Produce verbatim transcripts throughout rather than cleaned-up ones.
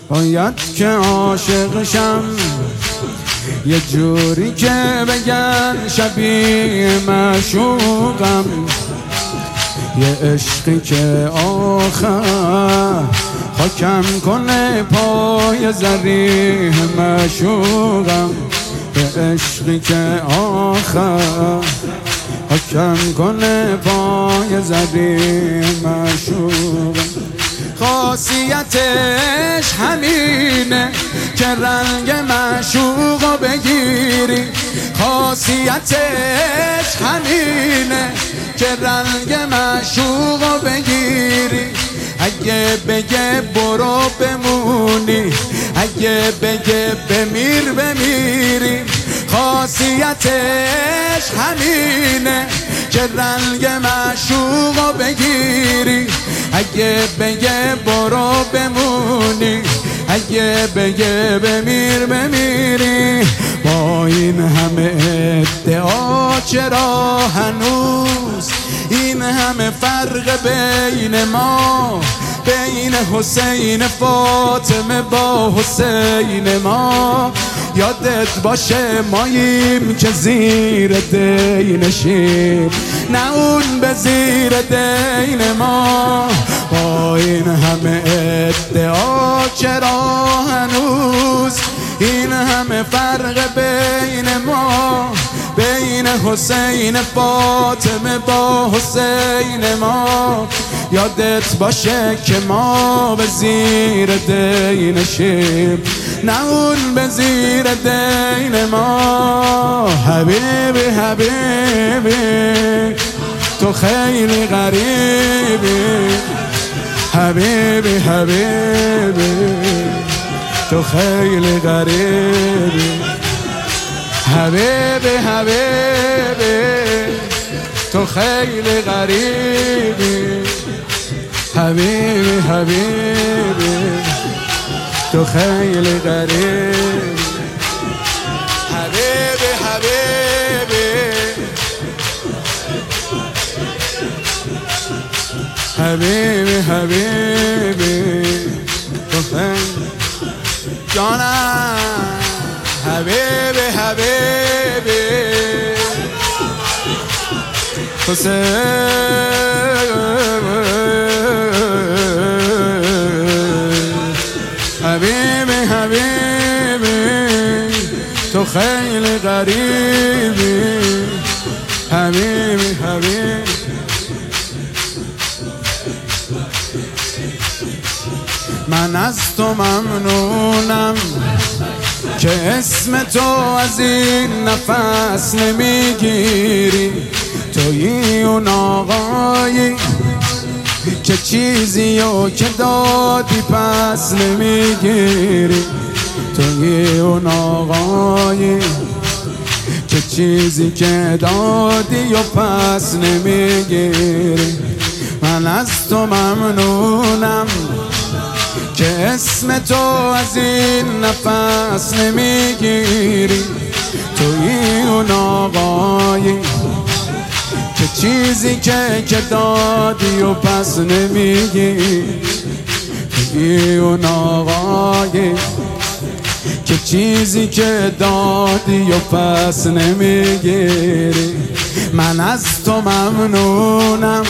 باید که عاشق شم یه جوری که بگن شبیه معشوقم، یه عشقی که آخر خاکم کنه پای زریح معشوقم، یه عشقی که آخر خاکم کنه پای زریح معشوقم. خاصیتش همینه که رنگ معشوقو بگیری، خاصیتش همینه که رنگ معشوقو بگیری. اگه بگه برو بمونی، اگه بگه بمیر بمیری. خاصیتش همینه که رنگ معشوقو بگیری، اگه بگه برو بمونی، اگه بگه بمیر بمیری. با این همه ادعا چرا هنوز این همه فرق بین ما، بین حسین فاطمه با حسین ما؟ یادت باشه ماییم که زیر دینشیم، نه اون به زیر دین ما. با این همه ادعا چرا هنوز این همه فرق بین ما، بین حسین فاطمه با حسین ما؟ یادت باشه که ما به زیر دینشیم، نه اون به زیر دین ما. حبیبی حبیبی تو خیلی غریبی، حبیبی حبیبی تو خیلی غریبی، حبیبی حبیبی تو خیلی غریبی، حبیبی حبیبی تو خیلی غریبی، حبیبی حبیبی حبیبی حبیبی تو خیلی جانم، حبیبی حبیبی حسین حبیبی حبیبی تو خیلی غریبی، حبیبی حبیبی. من از تو ممنونم که اسم تو از این نفس نمیگیری، تویی اون آقایی که چیزی رو که دادی پس نمیگیری، تویی اون آقایی که چیزی که دادی و پس نمیگیری. من از تو ممنونم که اسم تو از این نفس نمیگیری، تویی اون آقایی که چیزی که که دادی و پس نمیگیری، تویی اون آقایی که چیزی که دادی و پس نمیگیری. من از تو ممنونم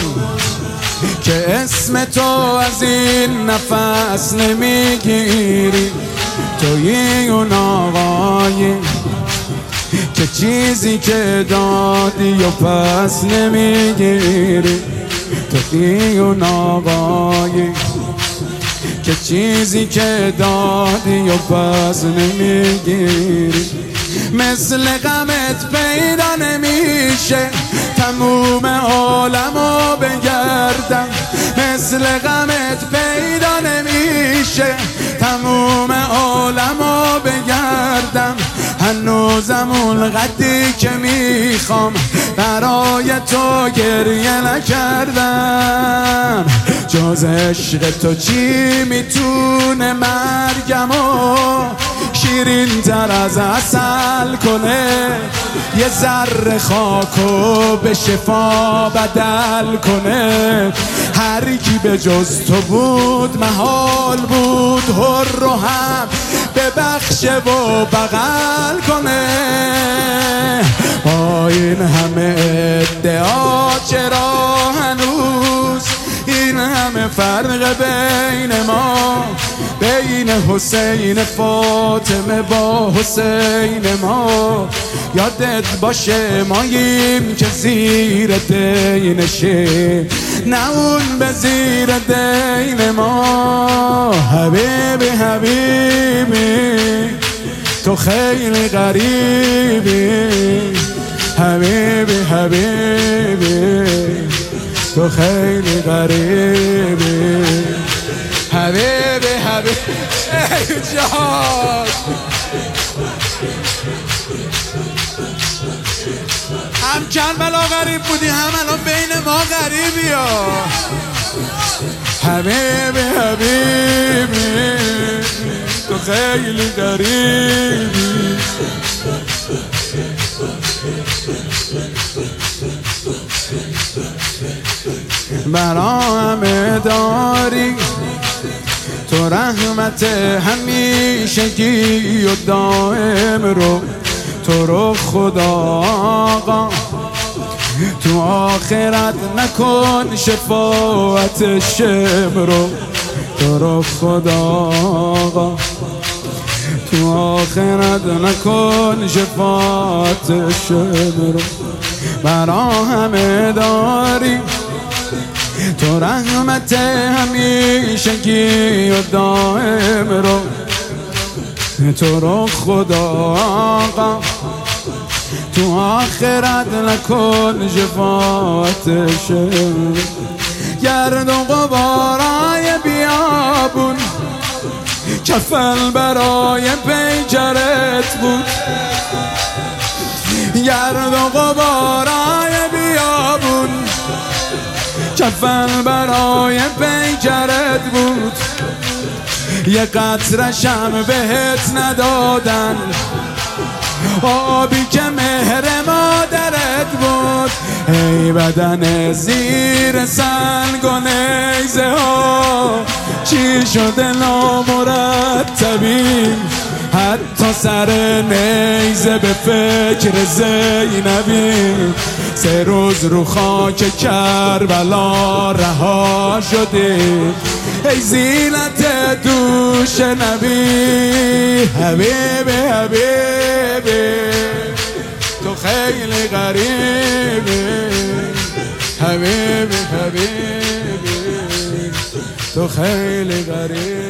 که اسم تو از این نفس نمیگیری، تویی اون آقایی که چیزی که دادی و پس نمیگیری، تویی اون آقایی که چیزی که دادی و پس نمیگیری. مثل غمت پیدا نمیشه تموم عالمو بگردم، مثل غمت پیدا نمیشه تموم عالمو بگردم. هنوزم اون قدری که میخوام برای تو گریه نکردم. جز عشق تو چی میتونه مرگمو شیرین تر از عسل کنه؟ یه ذره خاکو به شفا بدل کنه. هر کی به جز تو بود محال بود هر رو هم ببخشه و بغل کنه. با این همه ادعا چرا هنوز این همه فرق بین ما، بین حسین فاطمه با حسین ما؟ یادت باشه ماییم که زیر دینشه، نه اون به زیر دین ما. حبیبی حبیبی تو خیلی غریبی، حبیبی حبیبی تو خیلی غریبی، حبیبی حبیبی ای جان. هم کربلا غریب بودی هم الان بین ما غریبی ها. حبیبی حبیبی تو خیلی غریبی، برا همه داری تو رحمت همیشگی و دائم رو، تو رو خدا آقا تو آخرت نکن شفاعت شم رو، تو رو خدا آقا تو آخرت نکن شفاعت شم رو. برا همه داری تو رحمت همیشگی و دائم رو، تو رو خدا آقا تو آخرت نکن شفاعت شم. گرد و غبارای بیابون کفن برای پیکرت بود، گرد و غبارای بیابون کفن برای پیکرت بود. یه قطرشم بهت ندادن آبی که مهر مادرت بود. ای بدن زیر سنگ و نیزه ها چی شده نامرتبی، حتی سر نیزه به فکر زینبی. سه روز رو خاک کربلا رها شدی ای زینت دوش نبی. حبیبی حبیبی تو خیلی غریبی، حبیبی حبیبی تو خیلی غریبی.